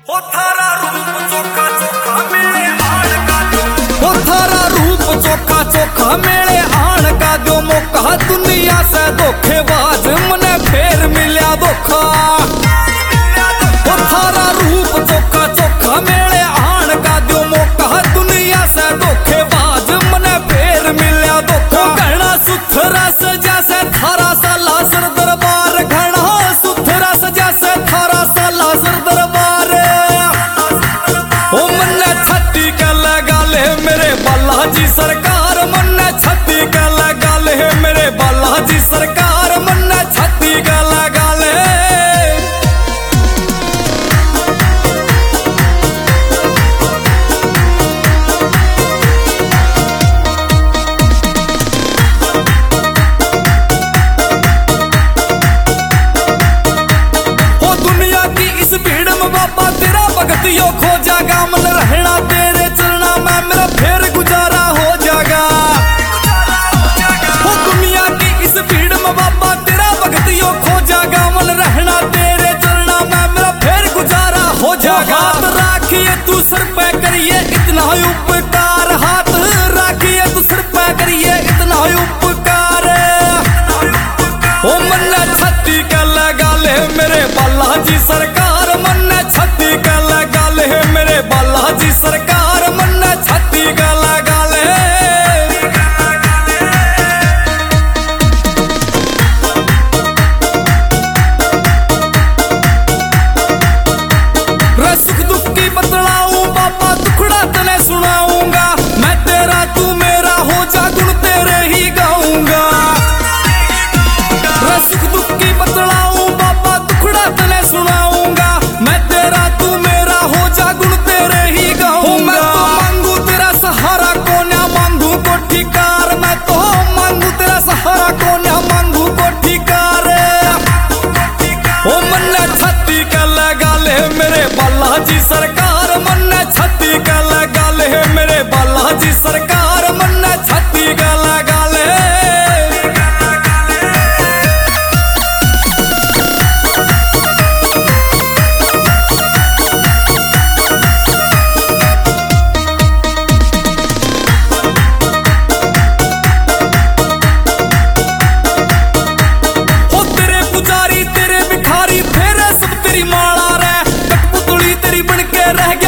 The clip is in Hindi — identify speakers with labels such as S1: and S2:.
S1: ओ थारा रूप चोखा चोखा मेरे आण का दो, ओ थारा रूप चोखा चोखा मेरे आण का दो मौका। दुनिया से धोखेबाज मने फेर मिल्या धोखा। ओ थारा रूप चोखा चोखा मेरे आण का दो मौका। दुनिया से धोखेबाज मने फेर मिल्या धोखा। घना सुथरा सजा से थारा साला सर दरबार, घना सुथरा सजा से थारा साला सर दरबार। ओ मन्ने छत्ती का लगा ले मेरे बालाजी सरकार, मन्ने छत्ती का लगा ले मेरे बालाजी सरकार, मन्ने छत्ती का लगा ले। ओ दुनिया की इस भीड़ में बाबा तेरा भगतियों खो जागा, मन रहना तेरे चलना में मेरा फेर गुजारा हो जागा। ओ दुनिया की इस भीड़ में बाबा तेरा भगतियों खो जागा, मन रहना तेरे चलना में मेरा फेर गुजारा हो जागा। हाथ राखिए तू सिर पे करिए इतना उपकार, हाथ राखिए तू सिर पे करिए इतना उपकार। ओ मन्ने छत्ती का लगा ले मेरे बालाजी सरकार, मन्ने छत्ती का लगा ले मेरे बालाजी सरकार, मन्ने छत्ती का लगा ले। रे सुख दुख की बतलाऊं बाबा दुखड़ा तने सुनाऊंगा, मैं तेरा तू मेरा हो जा गुण तेरे ही गाऊंगा। रे सुख दुख की बतलाऊं बाबा दुखड़ा तने सुनाऊंगा, मैं तेरा तू मेरा हो जा गुण तेरे ही गाऊंगा। मैं तो मांगू तेरा सहारा कोन्या मांगू कोठीकार, मैं तो मांगू तेरा सहारा कोन्या मांगू कोठीकार। ओ मन्ने छत्ती का लगा ले मेरे बालाजी सरकार, मन्ने छत्ती का लगा ले मेरे बालाजी सरकार, मन्ने छत्ती का लगा ले। ओ तेरे पुजारी तेरे भिखारी फेरे सब तेरी माला रे, कठपुतली तेरी बनके रह गया